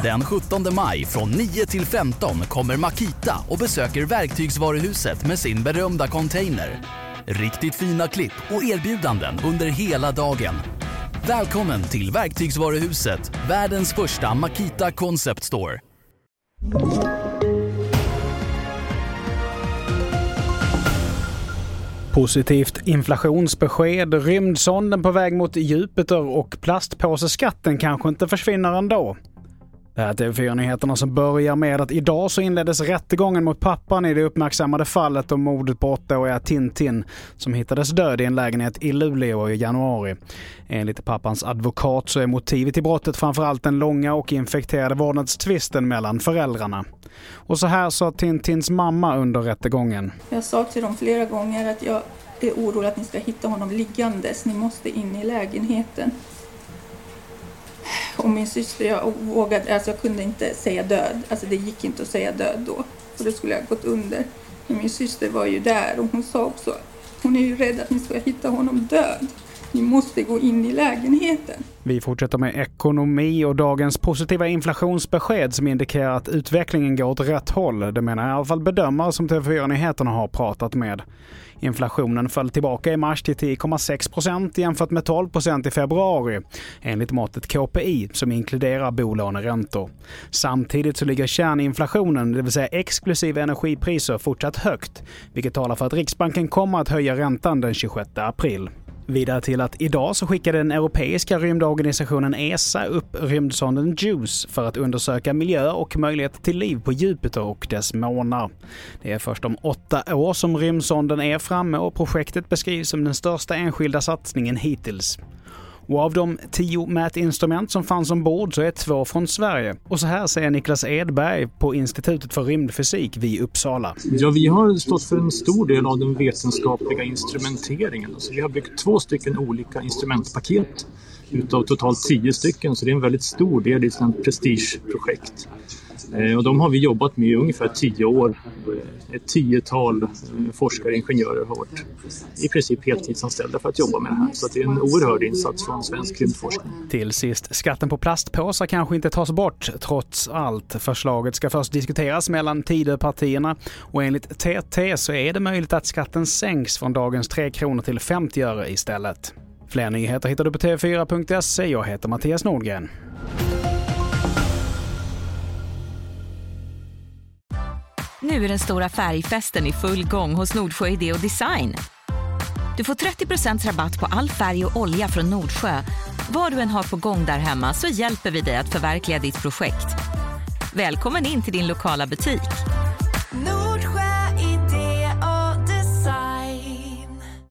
Den 17 maj från 9 till 15 kommer Makita och besöker Verktygsvaruhuset med sin berömda container. Riktigt fina klipp och erbjudanden under hela dagen. Välkommen till Verktygsvaruhuset, världens första Makita Concept Store. Positivt inflationsbesked, rymdsonden på väg mot Jupiter och plastpåseskatten kanske inte försvinner ändå. Det här är TV4-nyheterna som börjar med att idag så inleddes rättegången mot pappan i det uppmärksammade fallet om mordet på 8-åriga Tintin som hittades död i en lägenhet i Luleå i januari. Enligt pappans advokat så är motivet till brottet framförallt den långa och infekterade vårdnadstvisten mellan föräldrarna. Och så här sa Tintins mamma under rättegången. Jag sa till dem flera gånger att jag är orolig att ni ska hitta honom liggandes. Ni måste in i lägenheten. Och min syster, jag kunde inte säga död. Alltså det gick inte att säga död då. För då skulle jag gått under. Men min syster var ju där och hon sa också, hon är ju rädd att ni ska hitta honom död. Ni måste gå in i lägenheten. Vi fortsätter med ekonomi och dagens positiva inflationsbesked som indikerar att utvecklingen går åt rätt håll. Det menar i alla fall bedömare som TV4-nyheterna har pratat med. Inflationen föll tillbaka i mars till 10,6% jämfört med 12% i februari enligt måttet KPI som inkluderar bolåneräntor. Samtidigt så ligger kärninflationen, det vill säga exklusive energipriser, fortsatt högt, vilket talar för att Riksbanken kommer att höja räntan den 26 april. Vidare till att idag så skickade den europeiska rymdorganisationen ESA upp rymdsonden JUICE för att undersöka miljö och möjlighet till liv på Jupiter och dess månar. Det är först om 8 år som rymdsonden är framme och projektet beskrivs som den största enskilda satsningen hittills. Och av de 10 mätinstrument som fanns ombord så är 2 från Sverige. Och så här säger Niklas Edberg på Institutet för rymdfysik vid Uppsala. Ja, vi har stått för en stor del av den vetenskapliga instrumenteringen. Så vi har byggt 2 stycken olika instrumentpaket utav totalt 10 stycken. Så det är en väldigt stor del i ett prestigeprojekt. Och de har vi jobbat med i ungefär 10 år. Ett 10-tal forskare och ingenjörer har varit i princip heltidsanställda för att jobba med det här. Så det är en oerhörd insats från svensk rymdforskning. Till sist, skatten på plastpåsar kanske inte tas bort trots allt. Förslaget ska först diskuteras mellan Tidöpartierna och enligt TT så är det möjligt att skatten sänks från dagens 3 kronor till 50 öre istället. Fler nyheter hittar du på tv4.se. Jag heter Mattias Nordgren. Nu är den stora färgfesten i full gång hos Nordsjö Idé och Design. Du får 30% rabatt på all färg och olja från Nordsjö. Vad du än har på gång där hemma så hjälper vi dig att förverkliga ditt projekt. Välkommen in till din lokala butik.